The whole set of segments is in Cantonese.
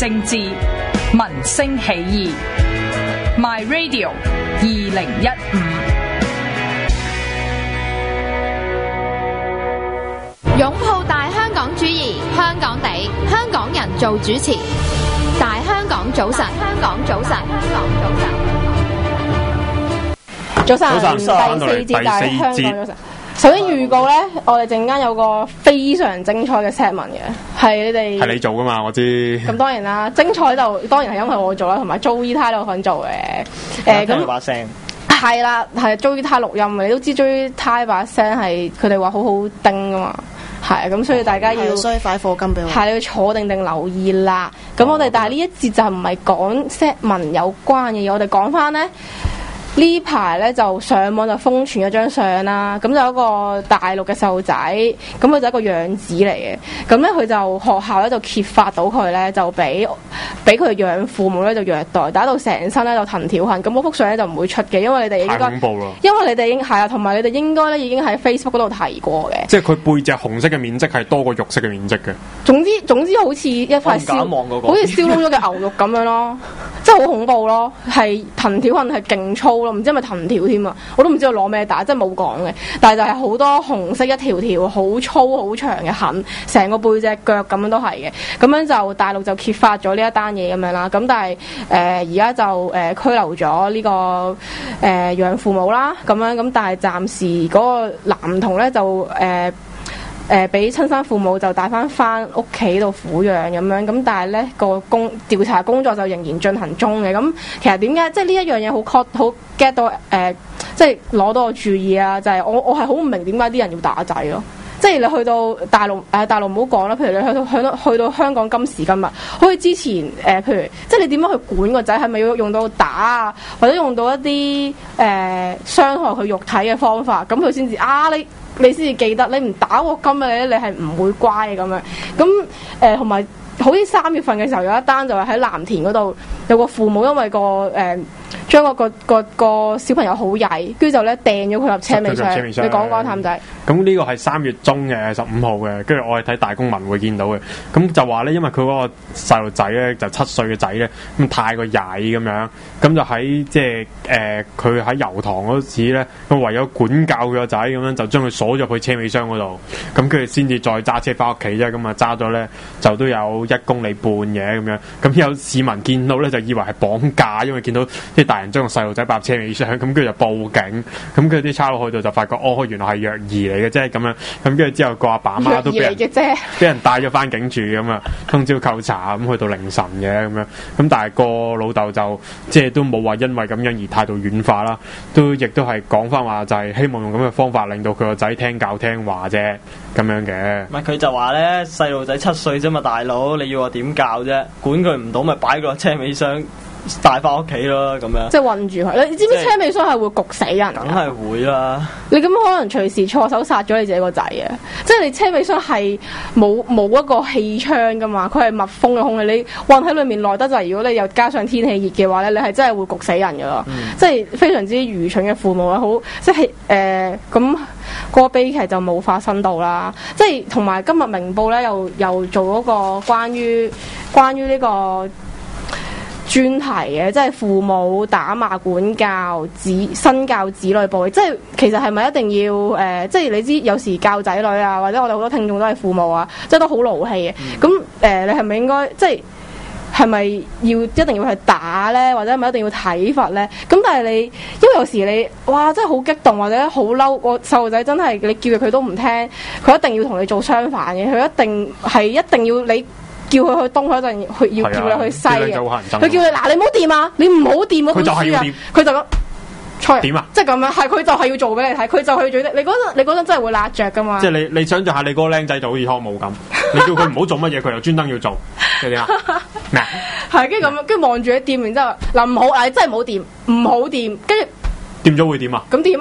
政治，民聲起義。My Radio 2015。 擁抱大香港主義，香港地，香港人做主持。大香港早晨，香港早晨，香港早晨。 早晨，第四節大香港早晨。首先預告咧，我哋陣間有個非常精彩嘅 segment 嘅，係你做噶嘛？我知。 咁當然啦，精彩就當然係因為我做啦，同埋 Joey 太都有份做嘅。 咁把聲係啦，係 Joey 太錄音嘅，你都知 Joey 太把聲係佢哋話好好叮噶嘛。係咁，所以大家要所以快課金俾我。 係你要坐定留意啦。咁我哋但係呢一節就唔係講 segment 有關嘅嘢，我哋講翻咧。呢排咧就上網就瘋傳一張相啦，咁就有一個大陸嘅細路仔，咁佢就一個養子嚟嘅，咁咧佢就學校咧就揭發到佢咧就俾佢養父母咧就虐待，打到成身咧就藤條痕，咁嗰幅相咧就唔會出嘅，因為你哋應該太恐怖啦， 因為你哋已經係啊，同埋你哋應該咧已經喺 Facebook 嗰度提過嘅， 即係佢背脊紅色嘅面積係多過肉色嘅面積嘅。 總之好似一塊好似燒燶咗嘅牛肉咁樣咯，真係好恐怖咯，係藤條痕係勁粗。唔知係咪藤條添啊？我都唔知道攞咩打，真係冇講嘅。但係就係好多紅色一條條好粗好長嘅痕，成個背脊腳咁樣都係嘅。咁樣就大陸就揭發咗呢一單嘢咁樣啦。咁但係而家就拘留咗呢個養父母啦。咁樣咁，但係暫時嗰個男童咧就俾親生父母就帶翻屋企度撫養咁樣，咁但係咧個調查工作就仍然進行中嘅。咁其實點解即係呢一樣嘢好 get 到即係攞到我注意啊？就係我係好唔明點解啲人要打仔咯。即係你去到大陸大陸唔好講啦，譬如你去到香港今時今日，好似之前譬如即係你點樣去管個仔，係咪要用到打啊，或者用到一啲傷害佢肉體嘅方法，咁佢先至你先至記得，你唔打我今日你係唔會乖嘅咁樣。咁同埋好似3月份嘅時候有一單就係喺藍田嗰度有個父母因為將個小朋友好曳，跟住就咧掟咗佢入車尾箱。你講譚仔。 咁呢個係3月中嘅15號嘅，跟住我係睇大公文會見到嘅。咁就話咧，因為佢嗰個細路仔咧就7歲嘅仔咧，咁太過曳咁樣，咁就喺即係佢喺油塘嗰時咧，咁唯有管教佢個仔咁樣，就將佢鎖咗去車尾箱嗰度，咁佢先至再揸車翻屋企啫。咁啊揸咗咧就都有1公里半嘅咁樣。咁有市民見到咧就以為係綁架，因為見到啲大人將個細路仔擺入車尾箱，咁跟住就報警。咁佢啲差佬去到就發覺，原來係虐兒嚟嘅啫咁樣。咁跟住之後個阿爸阿媽都俾人帶咗翻警署咁啊，通宵扣查咁去到凌晨嘅咁樣。咁但係個老豆就即係都冇話因為咁樣而態度軟化啦，亦都係講翻話就係希望用咁嘅方法令到佢個仔聽教聽話啫咁樣嘅。 唔係佢就話咧，細路仔7歲啫嘛，大佬你要我點教啫？管佢唔到咪擺個車尾箱帶翻屋企咯，咁樣即係韞住佢。你知唔知車尾箱係會焗死人？ 梗係會啦！ 你咁可能隨時錯手殺咗你自己個仔啊！即係你車尾箱係冇一個氣窗噶嘛，佢係密封嘅空氣，你韞喺裏面耐得滯，如果你又加上天氣熱嘅話咧，你係真係會焗死人噶咯！即係非常之愚蠢嘅父母啦，好即係咁個悲劇就冇發生到啦。即係同埋今日明報咧又做嗰個關於呢個專題嘅，即係父母打罵管教身教子女暴力，即係其實係咪一定要即係你知有時教仔女啊，或者我哋好多聽眾都係父母啊，即係都好勞氣嘅。咁你係咪應該即係咪一定要去打咧，或者係咪一定要體罰咧？咁但係你因為有時你哇真係好激動或者好嬲，個細路仔真係你叫佢都唔聽，佢一定要同你做相反嘅，佢一定要你叫佢去東嗰陣，要叫你去西嘅。佢叫你嗱，你唔好掂啊！你唔好掂嗰本書啊！佢就咁錯點啊！即係咁樣，係佢就係要做俾你睇，佢就去做。你嗰陣真係會揦着噶嘛？ 即係你想象下，你嗰個僆仔就好似康姆咁，你叫佢唔好做乜嘢，佢又專登要做，係點啊？咩啊？ 係跟住咁，跟住望住你掂，然之後嗱唔好，真係唔好掂，唔好掂，跟住。 掂咗會點啊？ 咁掂啊！即係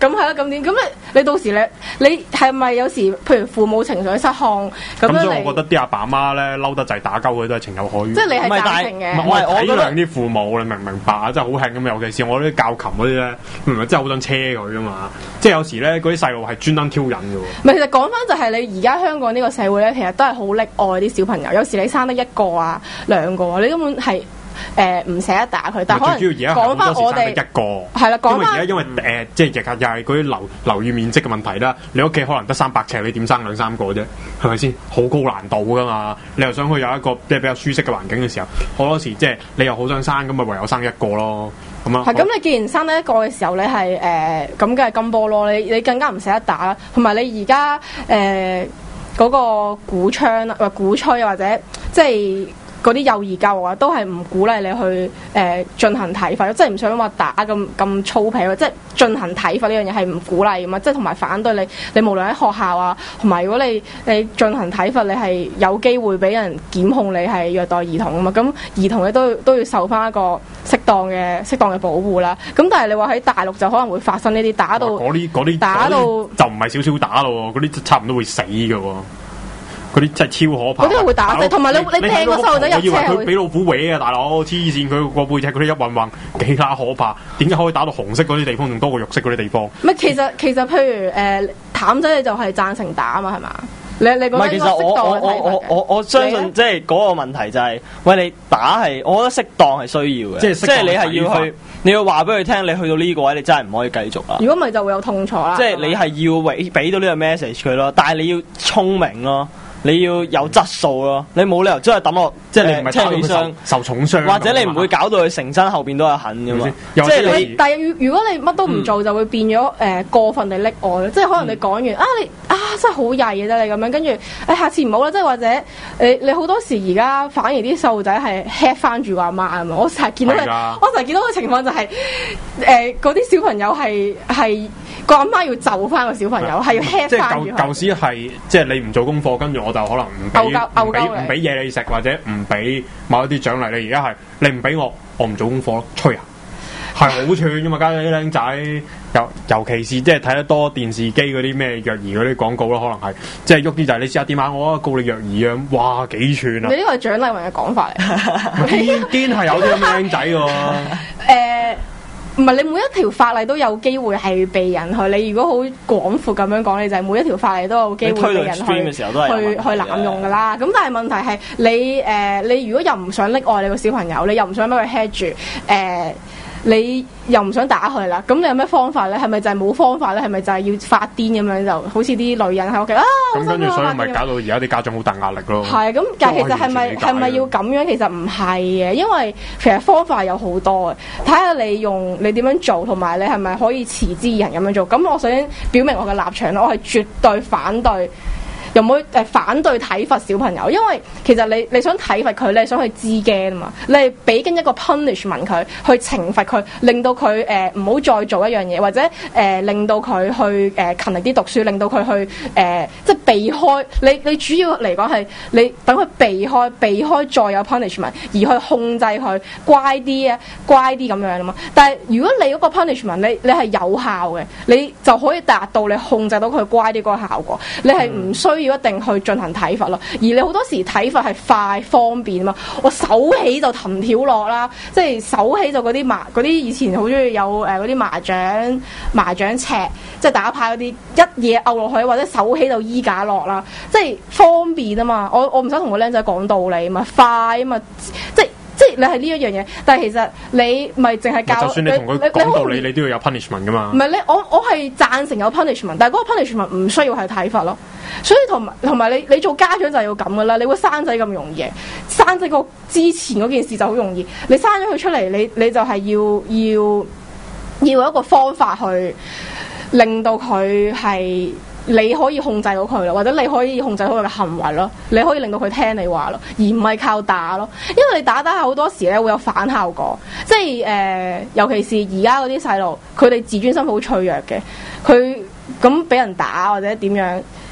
咁係啦，咁點？咁你到時你係咪有時譬如父母情緒失控咁樣？ 所以我覺得啲阿爸媽咧嬲得滯打鳩佢都係情有可原。 即係你係贊成嘅。 我體諒啲父母，你明唔明白啊？真係好興咁，尤其是我啲教琴嗰啲咧，唔係真係好想車佢噶嘛。即係有時咧，嗰啲細路係專登挑釁嘅喎。 唔係，其實講翻就係你而家香港呢個社會咧，其實都係好溺愛啲小朋友。有時你生得一個啊、兩個啊，你根本係唔捨得打佢。但係可能講翻我哋一個係啦，講翻因為即係日又係嗰啲樓宇面積嘅問題啦。你屋企可能得300尺，你點生2-3個啫？係咪先？好高難度噶嘛。你又想去有一個即係比較舒適嘅環境嘅時候，好多時即係你又好想生，咁咪唯有生一個咯。咁啊， 係咁，你既然生得一個嘅時候，你係咁梗係金波咯。你更加唔捨得打啦。同埋你而家嗰個鼓槍啦，或鼓吹或者即係嗰啲幼兒教育啊，都係唔鼓勵你去進行體罰，即係唔想話打咁粗鄙，即係進行體罰呢樣嘢係唔鼓勵噶嘛，即係同埋反對你無論喺學校啊，同埋如果你進行體罰，你係有機會俾人檢控你係虐待兒童啊嘛，咁兒童咧都要受翻一個適當嘅保護啦。咁但係你話喺大陸就可能會發生呢啲打到打到就唔係少少打咯，嗰啲差唔多會死噶喎。嗰啲真係超可怕， 嗰啲會打死，同埋你掟個細路仔入車， 我以為佢俾老虎搲啊，大佬黐線！佢個背脊嗰啲一暈暈幾乸可怕，點解可以打到紅色嗰啲地方仲多過肉色嗰啲地方？ 唔係其實譬如譚仔你就係贊成打啊嘛，係嘛？你覺得其實我相信即係嗰個問題就係、是，喂你打係，我覺得適當係需要嘅，即係你係要去，你要話俾佢聽，你去到呢個位你真係唔可以繼續啦。 如果唔係就會有痛楚啦。 即係你係要俾到呢個 message 佢咯，但係你要聰明咯。你要有質素咯，你冇理由真係抌落即係你唔係車尾箱受重傷， 或者你唔會搞到佢成身後邊都有痕噶嘛。 即係你，但係如果你乜都唔做，就會變咗過分地溺愛。即係可能你講完你真係好曳嘅啫，你咁樣跟住下次唔好啦。即係或者你好多時而家反而啲細路仔係 head 翻住個阿媽啊嘛。我成日見到個情況就係嗰啲小朋友係個阿媽要就翻個小朋友，係要 head 翻住佢。 舊時係即係你唔做功課，跟住我就可能唔俾嘢你食，或者唔俾某一啲獎勵你。而家係你唔俾我唔做功課咯，吹啊！係好串噶嘛，加上啲僆仔，尤其是即係睇得多電視機嗰啲咩虐兒嗰啲廣告咯，可能係即係喐啲就係你試下點下我告你虐兒啊！哇，幾串啊！ 你呢個係蔣麗芸嘅講法嚟， 堅係有啲咁嘅僆仔喎。 唔係你每一條法例都有機會係被人去，你如果好廣闊咁樣講，你就係每一條法例都有機會被人去濫用㗎啦。咁但係問題係你如果又唔想溺愛你個小朋友，你又唔想俾佢 head 住你又唔想打佢啦，咁你有咩方法咧？係咪就係冇方法咧？係咪就係要發癲咁樣，就好似啲女人喺屋企咁跟住所以咪搞到而家啲家長好大壓力咯。 係咁，但係其實係咪要咁樣？其實唔係嘅，因為其實方法有好多嘅，睇下你點樣做，同埋你係咪可以持之以恆咁樣做。咁我想表明我嘅立場，我係絕對反對。又唔會反對體罰小朋友，因為其實你想體罰佢，你係想去知驚啊嘛，你係俾緊一個 punishment 佢，去懲罰佢，令到佢唔好再做一樣嘢，或者令到佢去勤力啲讀書，令到佢去即係避開你主要嚟講係你等佢避開再有 punishment， 而去控制佢乖啲咁樣啊嘛。但係如果你嗰個 punishment 你係有效嘅，你就可以達到你控制到佢乖啲嗰個效果，你係唔需要一定去進行體罰咯，而你好多時體罰係快方便啊嘛，我手起就藤條落啦，即係手起就嗰啲以前好中意有嗰啲麻將尺，即係打牌嗰啲一嘢拗落去，或者手起就衣架落啦，即係方便啊嘛，我唔使同個僆仔講道理啊嘛，快啊嘛，即係你係呢一樣嘢，但係其實你咪淨係教， 就算你同佢講道理，你都要有 punishment 噶嘛。 唔係我係贊成有 punishment， 但係嗰個 punishment 唔需要係體罰咯。所以同埋你做家長就係要咁噶啦，你會生仔咁容易嘅，生仔個之前嗰件事就好容易，你生咗佢出嚟，你就係要有一個方法去令到佢係你可以控制到佢咯，或者你可以控制到佢嘅行為咯，你可以令到佢聽你話咯，而唔係靠打咯，因為你打好多時咧會有反效果，即係尤其是而家嗰啲細路，佢哋自尊心好脆弱嘅，佢咁俾人打或者點樣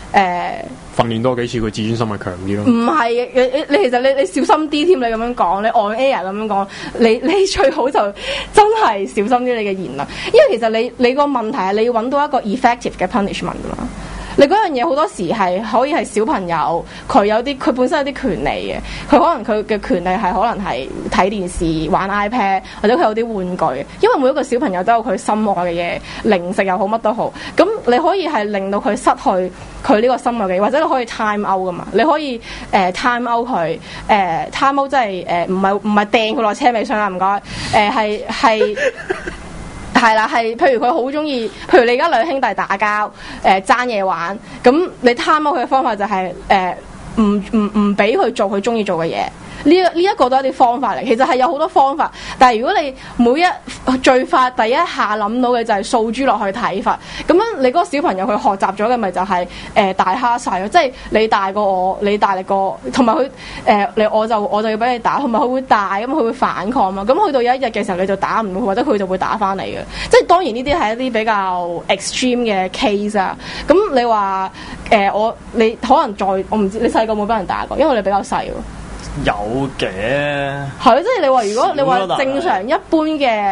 訓練多幾次，佢自尊心咪強啲咯。 唔係你其實你小心啲添，你咁樣講，你 on air 咁樣講，你最好就真係小心啲你嘅言論，因為其實你個問題係你要揾到一個 effective 嘅 punishment 㗎嘛。你嗰樣嘢好多時係可以係小朋友，佢本身有啲權利嘅，佢可能佢嘅權利係可能係睇電視、玩 iPad 或者佢有啲玩具，因為每一個小朋友都有佢心愛嘅嘢，零食又好乜都好，咁你可以係令到佢失去佢呢個心愛嘅嘢，或者你可以 time out 噶嘛，你可以time out 佢time out 即係唔係掟佢落車尾箱啦，唔該係啦，係譬如佢好中意，譬如你而家兩兄弟打交，爭嘢玩，咁你貪摸佢嘅方法就係唔俾佢做佢中意做嘅嘢。呢一個都係一啲方法嚟，其實係有好多方法，但係如果你最快第一下諗到嘅就係訴諸落去體罰，咁樣你嗰個小朋友佢學習咗嘅咪就係大蝦細咯，即係你大過我，你大力過，同埋佢我就要俾你打，同埋佢會大咁佢會反抗嘛，咁去到有一日嘅時候你就打唔到，或者佢就會打翻嚟嘅，即係當然呢啲係一啲比較 extreme 嘅 case 啊。咁你話你可能我唔知你細個冇俾人打過，因為你比較細喎。 有嘅， 係咯，即係你話如果你話正常一般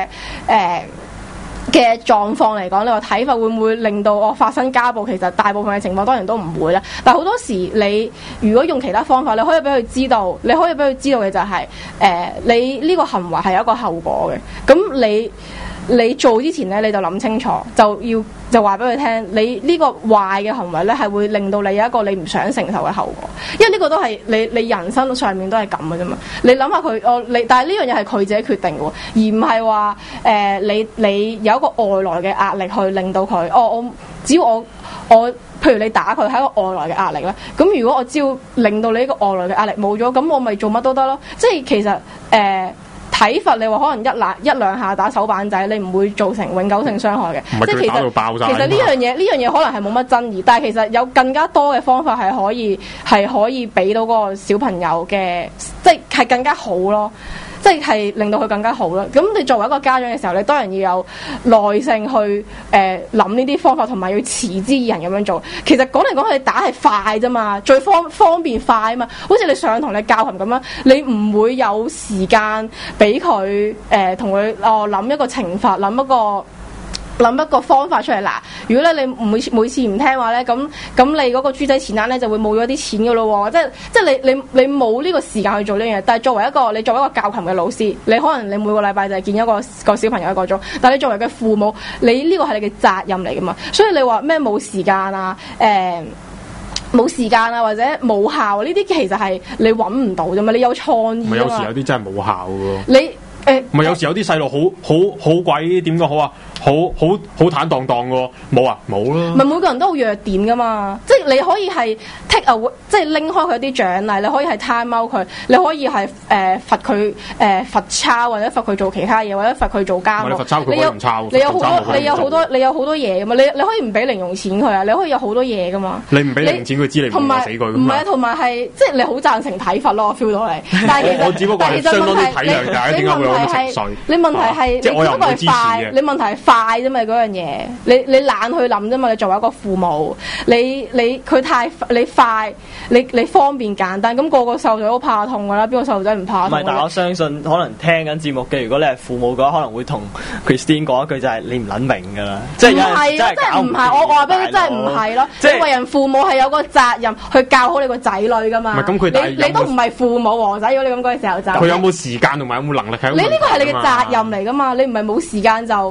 嘅狀況嚟講，你話體罰會唔會令到我發生家暴？其實大部分嘅情況當然都唔會啦。但係好多時你如果用其他方法，你可以俾佢知道嘅就係你呢個行為係有一個後果嘅。咁你做之前咧，你就諗清楚，就話俾佢聽，你呢個壞嘅行為咧係會令到你有一個你唔想承受嘅後果，因為呢個都係你人生上面都係咁嘅啫嘛。你諗下佢但係呢樣嘢係佢自己決定嘅，而唔係話你有一個外來嘅壓力去令到佢只要我譬如你打佢係一個外來嘅壓力啦，咁如果我只要令到你呢個外來嘅壓力冇咗，咁我咪做乜都得咯。即係其實體罰你話可能一兩下打手板仔，你唔會造成永久性傷害嘅。即係其實呢樣嘢可能係冇乜爭議，但係其實有更加多嘅方法係可以俾到嗰個小朋友嘅，即係更加好咯。即係令到佢更加好啦。咁你作為一個家長嘅時候，你當然要有耐性去諗呢啲方法，同埋要持之以恆咁樣做。其實講嚟講去，打係快啫嘛，最方便快啊嘛。好似你上堂你教琴咁樣，你唔會有時間俾佢同佢諗一個懲罰，諗一個方法出嚟嗱。如果咧你每次唔聽話咧，咁你嗰個豬仔錢罌咧就會冇咗啲錢噶咯喎。即係你冇呢個時間去做呢樣嘢。但係作為一個教琴嘅老師，你可能你每個禮拜就係見一個小朋友一個鐘，但係你作為嘅父母，你呢個係你嘅責任嚟噶嘛。所以你話咩冇時間啊？冇時間啊，或者冇效呢啲，其實係你揾唔到啫嘛。你有創意啊嘛。 有時有啲真係冇效喎。唔係有時有啲細路好鬼點講好啊？好坦蕩蕩喎，冇啊冇啦。唔係每個人都有弱點噶嘛，即係你可以係 take away，即係拎開佢啲獎勵，你可以係 time out佢，你可以係罰佢罰抄，或者罰佢做其他嘢，或者罰佢做家務。罰抄佢可以唔抄。你有好多嘢噶嘛，你可以唔俾零用錢佢啊，你可以有好多嘢噶嘛。你唔俾零用錢佢知你唔會死佢咁。唔係，同埋係即係你好贊成體罰咯，我 feel 到你。但係我只不過係相當啲體諒㗎，點解會有咁情緒？你問題係你只不過係快，你問題係快啫嘛，嗰樣嘢，你懶去諗啫嘛。你作為一個父母，佢太你快，你方便簡單，咁個細路仔都怕痛㗎啦，邊個細路仔唔怕痛？唔係，但係我相信可能聽緊節目嘅，如果你係父母嘅話，可能會同 Christine 講一句就係你唔撚明㗎啦，即係唔係啊？即係唔係？我話俾你真係唔係咯，即係為人父母係有個責任去教好你個仔女㗎嘛。咁佢你都唔係父母王仔，如果你咁講嘅時候就佢有冇時間同埋有冇能力喺度？你呢個係你嘅責任嚟㗎嘛？你唔係冇時間就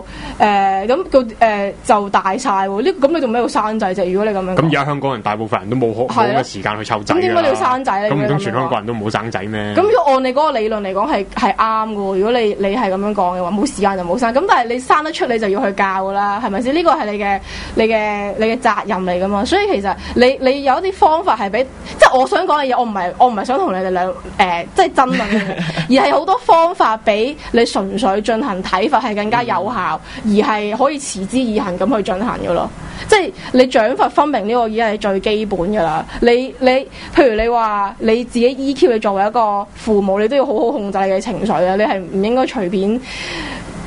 就大晒喎，咁你做咩要生仔啫？如果你咁樣，咁而家香港人大部分人都冇好嘅時間去湊仔，咁點解你要生仔咧？咁唔通全香港人都唔好生仔咩？咁如果按你嗰個理論嚟講係啱嘅喎，如果你係咁樣講嘅話，冇時間就冇生，咁但係你生得出你就要去教㗎啦，係咪先？呢個係你嘅責任嚟㗎嘛，所以其實你有一啲方法係俾，即係我想講嘅嘢，我唔係想同你哋兩即係爭論嘅，而係好多方法俾你純粹進行體罰係更加有效，而係可以持之以恆咁去進行嘅咯。即係你獎罰分明呢個已經係最基本㗎啦。你譬如你話你自己 EQ， 你作為一個父母，你都要好好控制你嘅情緒啊。你係唔應該隨便。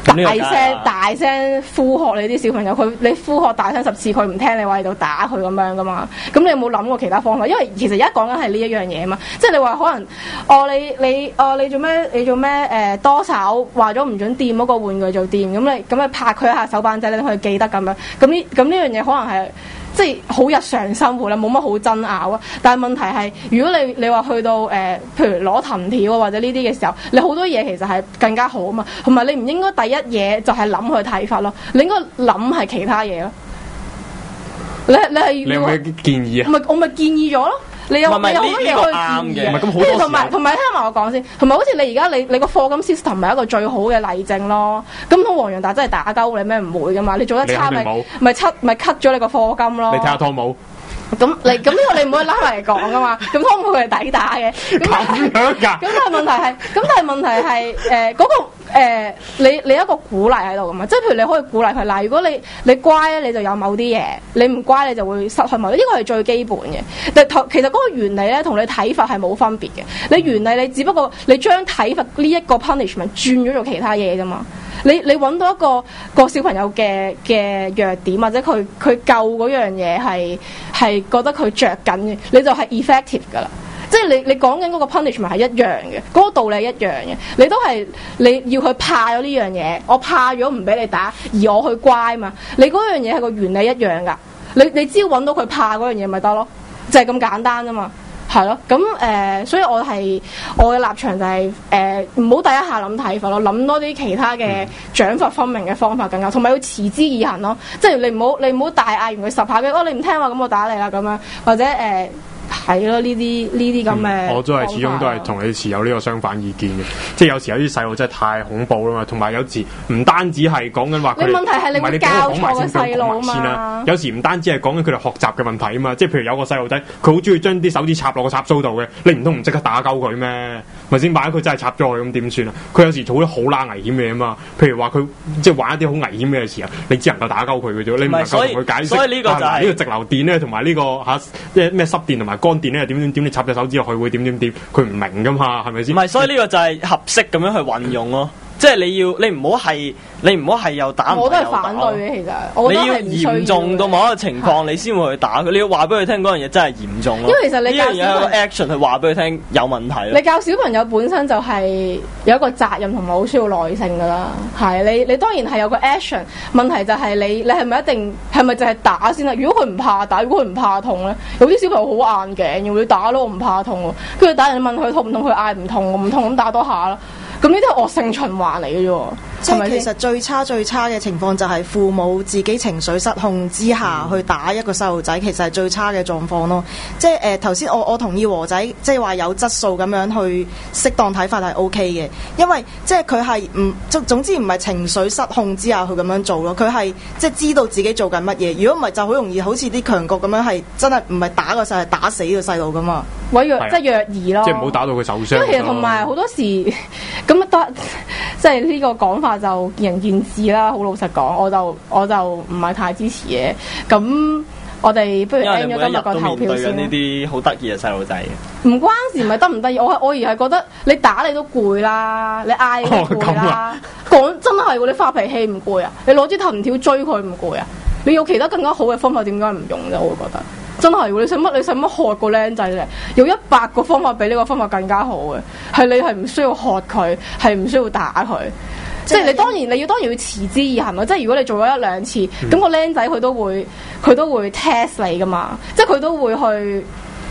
大聲呼喝你啲小朋友，你呼喝大聲10次，佢唔聽你話，你就打佢咁樣噶嘛。咁你有冇諗過其他方法？因為其實而家講緊係呢一樣嘢嘛，即係你話可能你做咩多手話咗唔准掂嗰個玩具就掂，咁你拍佢一下手板仔，你可以記得咁樣。咁呢樣嘢可能係。即係好日常生活啦，冇乜好爭拗啊。但係問題係，如果你話去到譬如攞藤條啊或者呢啲嘅時候，你好多嘢其實係更加好啊嘛。同埋你唔應該第一嘢就係諗佢睇法咯，你應該諗係其他嘢咯。你有咩建議啊？ 我咪建議咗咯。你有好多嘢可以建議嘅，同埋聽埋我講先，同埋好似你而家你個課金 system 係一個最好嘅例證咯。咁同黃洋達真係打鳩你咩？唔會噶嘛，你做得差咪 cut 咗你個課金咯。 你睇下湯姆。 咁呢個你唔可以拉埋嚟講噶嘛？咁湯姆佢係抵打嘅。咁樣㗎。咁但係問題係嗰個你一個鼓勵喺度噶嘛？即係譬如你可以鼓勵佢嗱，如果你乖咧，你就有某啲嘢；你唔乖，你就會失去某啲。呢個係最基本嘅。但其實嗰個原理咧，同你睇法係冇分別嘅。你原理你只不過你將睇法呢一個 punishment 轉咗做其他嘢啫嘛。你揾到一個小朋友嘅弱點，或者佢救嗰樣嘢係覺得佢着緊嘅，你就係 effective 噶啦。即係你講緊嗰個 punishment 係一樣嘅，嗰個道理一樣嘅。你都係你要佢怕咗呢樣嘢，我怕咗唔俾你打，而我去乖嘛。你嗰樣嘢係個原理一樣噶。你只要揾到佢怕嗰樣嘢咪得咯，就係咁簡單啫嘛。係咯，咁所以我嘅立場就係唔好第一下諗睇法咯，諗多啲其他嘅獎罰分明嘅方法更加，同埋要持之以恆咯。即係你唔好大嗌完佢10下嘅，你唔聽話咁我打你啦咁樣，或者係咯，呢啲咁嘅。 我都係始終都係同你持有呢個相反意見嘅，即係有時有啲細路真係太恐怖啦嘛，同埋有時唔單止係講緊話佢， 你問題係你會教錯個細路嘛？ 有時唔單止係講緊佢哋學習嘅問題啊嘛，即係譬如有個細路仔，佢好中意將啲手指插落個插蘇度嘅，你唔通唔即刻打鳩佢咩？咪先，萬一佢真係插咗佢咁點算啊？佢有時做啲好撚危險嘅嘢啊嘛，譬如話佢即係玩一啲好危險嘅時候，你只能夠打鳩佢嘅啫，你唔能夠同佢解釋。 所以呢個就係呢個直流電咧，同埋呢個即係咩濕電同埋乾電咧，點你插隻手指落去會點，佢唔明噶嘛，係咪先？ 唔係，所以呢個就係合適咁樣去運用咯。即係你唔好係又打唔， 我都係反對嘅。其實我覺得係唔需要嘅。 你要嚴重到某一個情況，你先會去打佢。你要話俾佢聽嗰樣嘢真係嚴重咯。 因為其實你教小朋友有個 action 去話俾佢聽有問題咯。 你教小朋友本身就係有一個責任同埋好需要耐性噶啦。係你當然係有個 action， 問題就係你係咪一定係咪就係打先啦？如果佢唔怕打，如果佢唔怕痛咧，有啲小朋友好硬頸，要你打咯，我唔怕痛喎。跟住打人問佢痛唔痛，佢嗌唔痛，我唔痛咁打多下啦。咁呢啲係惡性循環嚟嘅啫喎， 即係其實最差嘅情況就係父母自己情緒失控之下去打一個細路仔，其實係最差嘅狀況咯。即係頭先我同意和仔，即係話有質素咁樣去適當睇法係 OK 嘅，因為即係佢係總之唔係情緒失控之下去咁樣做咯，佢係即係知道自己做緊乜嘢。如果唔係就好容易好似啲強國咁樣係真係唔係打個細路，係打死個細路噶嘛。 即係虐兒咯， 即係唔好打到佢受傷。 因為其實同埋好多時咁即係呢個講法就見仁見智啦。好老實講，我就唔係太支持嘅。咁我哋不如 end 咗今日個投票先。 呢啲好得意嘅細路仔， 唔關事，唔係得唔得意。我而係覺得你打你都攰啦，你嗌你都攰啦。講真係喎，你發脾氣唔攰啊？你攞支藤條追佢唔攰啊？你有其他更加好嘅方法，點解唔用啫？我會覺得。真係喎，你使乜喝個僆仔咧？有100個方法比呢個方法更加好嘅，係你係唔需要喝佢，係唔需要打佢。即係你當然要持之以恆咯。即係如果你做咗1-2次，咁個僆仔佢都會 test 你噶嘛。即係佢都會去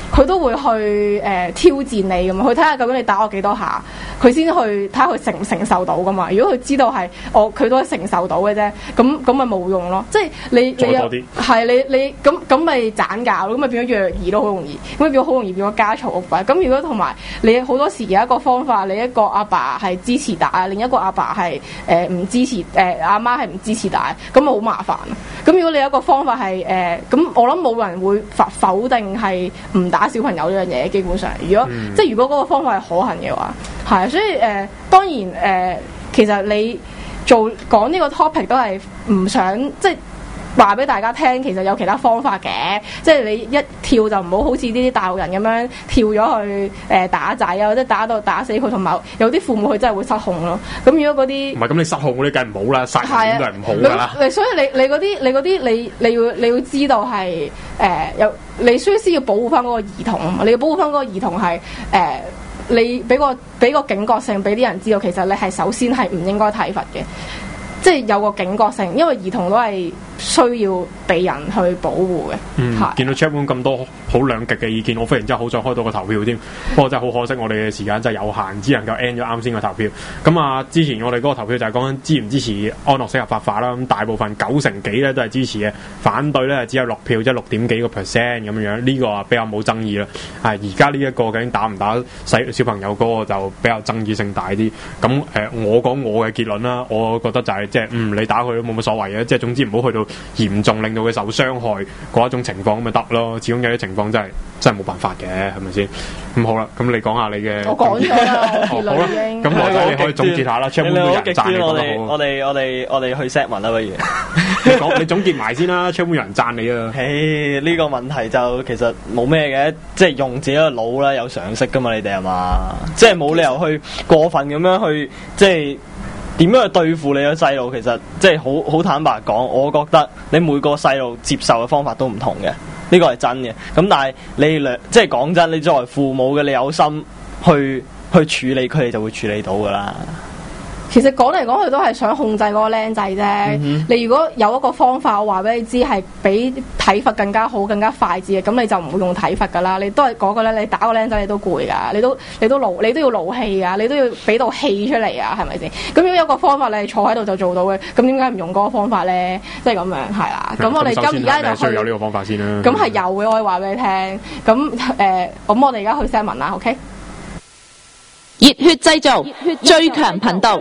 挑戰你噶嘛。佢睇下究竟你打我幾多下，佢先去睇下佢承唔承受到噶嘛。如果佢知道係佢都係承受到嘅啫，咁咪冇用咯。即係你咁咪斬教咯，咁咪變咗虐兒咯，好容易。咁咪變咗好容易變咗家嘈屋閉。咁如果同埋你好多時有一個方法，你一個阿爸係支持打，另一個阿爸係唔支持，阿媽係唔支持打，咁咪好麻煩。咁如果你有一個方法係咁我諗冇人會否定係唔打小朋友呢樣嘢。基本上如果嗰個方法係可行嘅話，係，所以當然其實你講呢個 topic 都係唔想即係話俾大家聽，其實有其他方法嘅，即係你一跳就唔好好似呢啲大陸人咁樣跳咗去打仔啊，或者打死佢，同埋有啲父母佢真係會失控咯。咁如果嗰啲唔係咁，你失控嗰啲梗係唔好啦，殺人都係唔好㗎啦。 所以你嗰啲你要知道係你先要保護翻嗰個兒童啊嘛，你要保護翻嗰個兒童係你俾個警覺性俾啲人知道，其實你係首先係唔應該體罰嘅，即係有個警覺性，因為兒童都係需要被人去保護嘅。 見到 chatroom 咁多好兩極嘅意見，我忽然之間好想開到個投票添，不過真係好可惜，我哋嘅時間真係有限，只能夠 end 咗啱先個投票。咁啊，之前我哋嗰個投票就係講緊支唔支持安樂死合法化啦。咁大部分90幾咧都係支持嘅，反對咧只有6票，即係6點幾個 percent 咁樣。呢個啊比較冇爭議啦。而家呢一個究竟打唔打小朋友嗰個就比較爭議性大啲。咁我講我嘅結論啦，我覺得就係即係你打佢都冇乜所謂嘅，即係總之唔好去到嚴重令到佢受傷害嗰一種情況咁咪得咯。始終有啲情況真係冇辦法嘅，係咪先？咁好啦，咁你講下你嘅， 我講咗啦， 好啦，咁我哋可以總結下啦。chatroom 都有人讚你講得好， 我哋去 set 文啦，不如你總結埋先啦。chatroom 有人讚你啊。 呢個問題就其實冇咩嘅，即係用自己個腦啦，有常識噶嘛，你哋係嘛？即係冇理由去過分咁樣去即係。點樣去對付你個細路？其實即係好坦白講，我覺得你每個細路接受嘅方法都唔同嘅，呢個係真嘅。咁但係你即係講真，你作為父母嘅，你有心去處理佢哋，就會處理到噶啦。 其實講嚟講去都係想控制嗰個僆仔啫。你如果有一個方法，我話俾你知係比體罰更加好、更加快捷嘅，咁你就唔會用體罰噶啦。你都係嗰個咧，你打個僆仔你都攰噶，你都要勞氣啊，你都要俾到氣出嚟啊，係咪先？咁如果有個方法你係坐喺度就做到嘅，咁點解唔用嗰個方法咧？即係咁樣係啦。咁我哋而家就需要有呢個方法先啦。 咁係有嘅，我可以話俾你聽。咁咁我哋而家去 set 文啦 ，OK？ 熱血製造最強頻道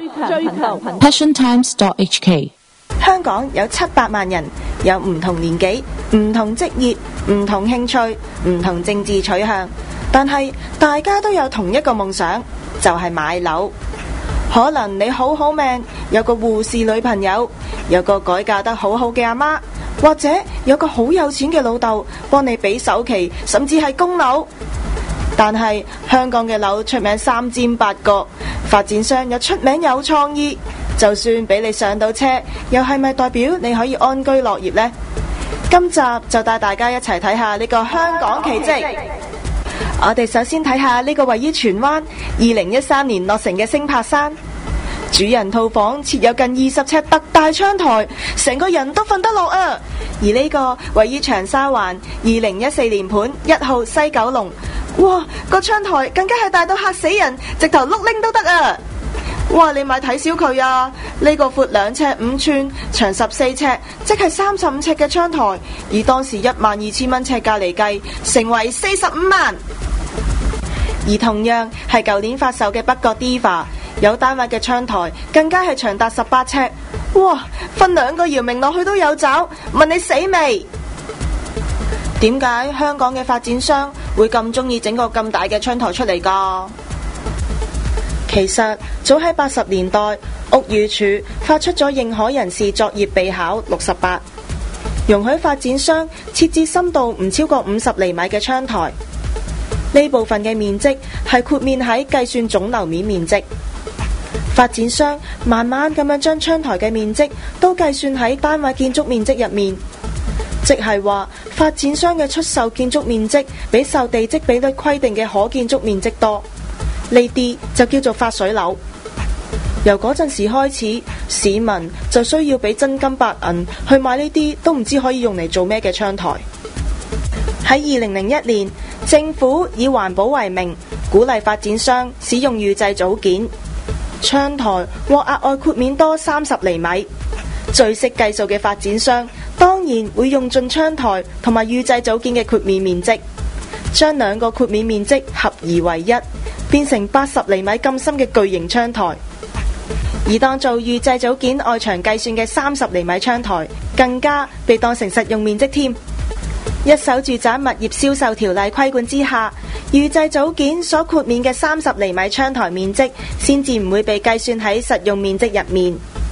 PassionTimes.hk。 香港有700萬人，有唔同年紀、唔同職業、唔同興趣、唔同政治取向，但係大家都有同一個夢想，就係買樓。可能你好命，有個護士女朋友，有個改嫁得好好嘅阿媽，或者有個好有錢嘅老豆幫你俾首期，甚至係供樓。但係香港嘅樓出名三尖八角，發展商又出名有創意，就算俾你上到車，又係咪代表你可以安居樂業呢？今集就帶大家一齊睇下呢個香港奇蹟。我哋首先睇下呢個位於荃灣2013年落成嘅星柏山，主人套房設有近20尺特大窗台，成個人都瞓得落啊！而呢個位於長沙灣2014年盤1號西九龍，哇！個窗台更加係大到嚇死人，直頭碌拎都得啊！哇！你咪睇小佢啊！呢個闊2尺5寸，長14尺，即係35尺嘅窗台，以當時12000蚊尺價嚟計，成為45萬。而同樣係舊年發售嘅北角 Diva， 有單位嘅窗台更加係長達18尺，哇！分2個姚明落去都有找，問你死未？點解香港嘅發展商會咁中意整個咁大嘅窗台出嚟㗎？其實早喺80年代，屋宇署發出咗認可人士作業備考68，容許發展商設置深度唔超過50厘米嘅窗台。呢部分嘅面積係豁免喺計算總樓面面積。發展商慢慢咁樣將窗台嘅面積都計算喺單位建築面積入面，即係話發展商嘅出售建築面積比受地積比率規定嘅可建築面積多，呢啲就叫做發水樓。由嗰陣時開始，市民就需要俾真金白銀去買呢啲都唔知可以用嚟做咩嘅窗台。喺2001年，政府以環保為名，鼓勵發展商使用預製組件，窗台獲額外豁免多30厘米。最識計數嘅發展商當然會用盡窗台同埋預製組件嘅豁免面積，將2個豁免面積合二為一，變成80厘米咁深嘅巨型窗台。而當做預製組件外牆計算嘅30厘米窗台，更加被當成實用面積添。一手住宅物業銷售條例規管之下，預製組件所豁免嘅30厘米窗台面積先至唔會被計算喺實用面積入面。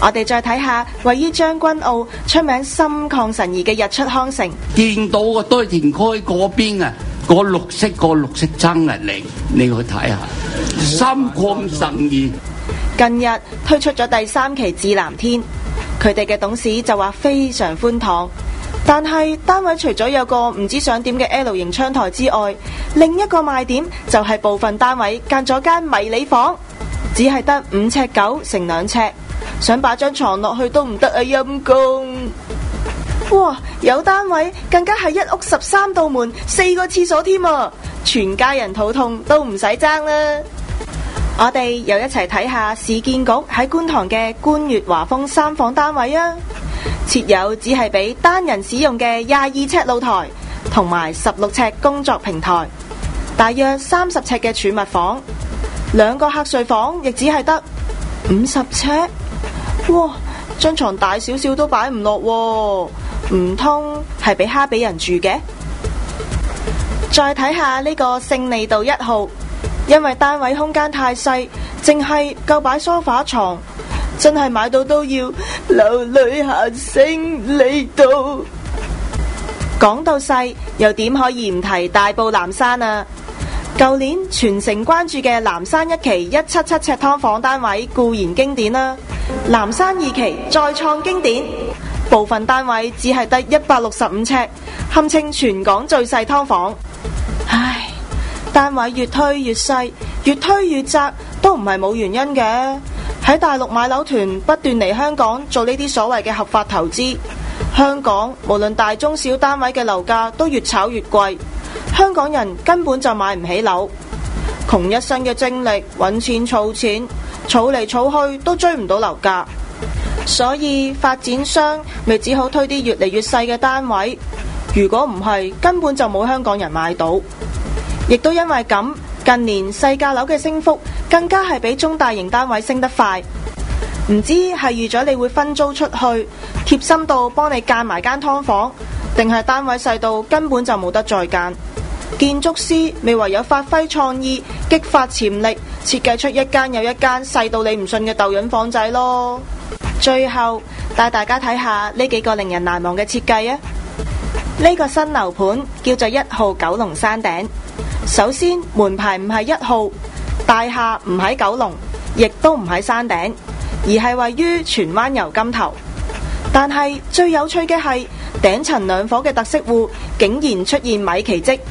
我哋再睇下位於將軍澳出名心曠神怡嘅日出康城， 見到個堆填區嗰邊啊，個綠色真係靚，你去睇下，心曠神怡。 近日推出咗第3期智藍天，佢哋嘅董事就話非常寬敞，但係單位除咗有個唔知想點嘅 L 型窗台之外，另一個賣點就係部分單位間咗間迷你房，只係得5尺9乘2尺，想擺張床落去都唔得啊，陰公！哇，有單位更加係一屋13道門4個廁所添啊，全家人肚痛都唔使爭啦。我哋又一齊睇下市建局喺觀塘嘅觀悅華豐3房單位啊，設有只係俾單人使用嘅22尺露台，同埋16尺工作平台，大約30尺嘅儲物房，2個客睡房亦只係得50尺。哇，張床大少少都擺唔落喎，唔通係俾蝦俾人住嘅？再睇下呢個勝利道1號，因為單位空間太細，淨係夠擺梳化床，真係買到都要流淚行勝利道。講到細，又點可以唔提大埔南山啊？舊年全城關注嘅南山1期177尺劏房單位固然經典啦，南山2期再創經典，部分單位只係得165尺，堪稱全港最細劏房。唉，單位越推越細，越推越窄，都唔係冇原因嘅。喺大陸買樓團不斷嚟香港做呢啲所謂嘅合法投資，香港無論大中小單位嘅樓價都越炒越貴，香港人根本就買唔起樓，窮一生嘅精力揾錢儲錢，儲嚟儲去都追唔到樓價，所以發展商咪只好推啲越嚟越細嘅單位，如果唔係根本就冇香港人買到。亦都因為咁，近年細價樓嘅升幅更加係比中大型單位升得快，唔知係預咗你會分租出去，貼心到幫你間埋間劏房，定係單位細到根本就冇得再間。建築師咪唯有發揮創意，激發潛力，設計出一間又一間細到你唔信嘅豆潤房仔咯。最後帶大家睇下呢幾個令人難忘嘅設計啊！呢個新樓盤叫做1號九龍山頂。首先門牌唔係1號，大廈唔喺九龍，亦都唔喺山頂，而係位於荃灣油柑頭。但係最有趣嘅係頂層2房嘅特色戶竟然出現米奇蹟。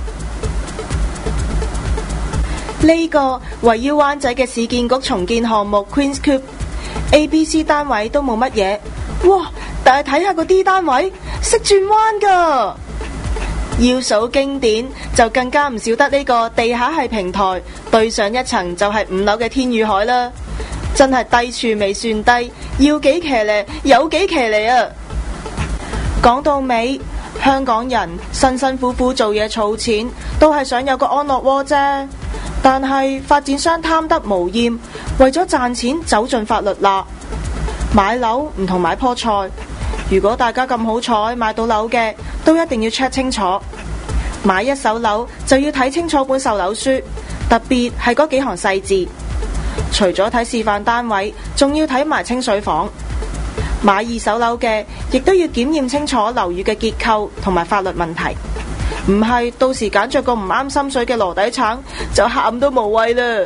呢個位於灣仔嘅市建局重建項目 Queen's Cube A、B、C 單位都冇乜嘢，哇！但係睇下個 D 單位識轉彎噶。要數經典就更加唔少得呢個地下係平台，對上一層就係5樓嘅天與海啦，真係低處未算低，要幾騎呢有幾騎呢啊！講到尾，香港人辛辛苦苦做嘢儲錢，都係想有個安樂窩啫。但係發展商貪得無厭，為咗賺錢走盡法律啦。買樓唔同買棵菜，如果大家咁好彩買到樓嘅，都一定要 check 清楚。買一手樓就要睇清楚本售樓書，特別係嗰幾行細字。除咗睇示範單位，仲要睇埋清水房。買二手樓嘅，亦都要檢驗清楚樓宇嘅結構同埋法律問題，唔係到時揀着個唔啱心水嘅籮底橙，就喊都無謂啦。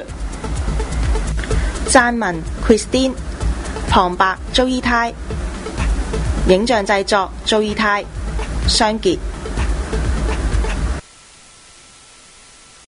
撰文 Christine， 旁白 Joey Tai， 影像製作 Joey Tai， 雙傑。